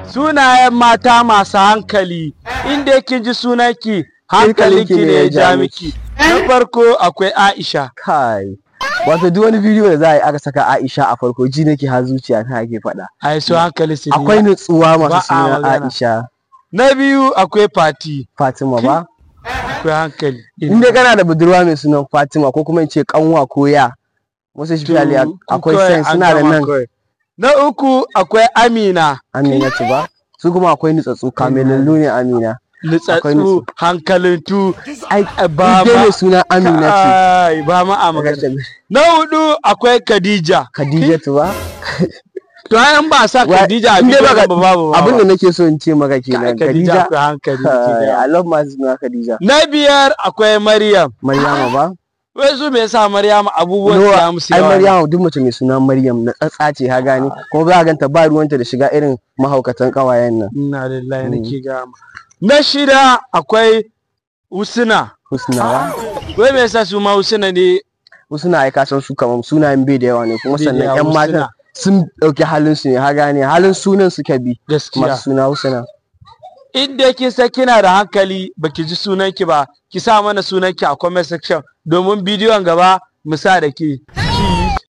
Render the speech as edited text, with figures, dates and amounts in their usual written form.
Sunayen mata masu hankali, inda kin ji sunanki hankalinki ne ya ja miki. Na farko akwai Aisha. Kai. Wato duk wani bidiyo da za a yi aka saka Aisha a farko ji nake har zuciya ta ake faɗa. Ai so hankali su akwai nutsuwa masu suna Aisha. Na biyu akwai Fatima ba? Akwai hankali. Inda kana da budurwa mai sunan Fatima ko kuma in ce kanwa ko ya. Wasu shi akwai sen suna da nan. Na uku akwai Amina. Amina ce ba? Su kuma akwai nutsatsu kamelallu ne Amina. Nutsatsu hankalintu. Ai ba ma suna Amina ce. Ai ba ma a magana. Na hudu akwai Khadija. Khadija tu ba? To an ba sa Khadija a bidiyo ba babu. Abin da nake so in ce maka kenan Khadija akwai hankali. I love my suna Khadija. Na biyar akwai Maryam. Maryama ba? Wai su me yasa Maryam abubuwan ya musu yawa? Ai Maryam duk mace mai suna Maryam na tsatsa ce ha gani kuma ba ganta ba ruwanta da shiga irin mahaukatan kawayen nan. Inna lillahi nake ga ma. Na shida akwai Husna. Husna ba? Wai me yasa su ma Husna ne? Husna ai ka san su kamar sunayen bai da yawa ne kuma sannan yan matan sun dauki halin su ne ha gani halin sunan suka bi. Masu suna Husna. Inda kin san kina da hankali baki ji sunanki ba ki sa mana sunanki a comment section domin bidiyon gaba mu sa da ke.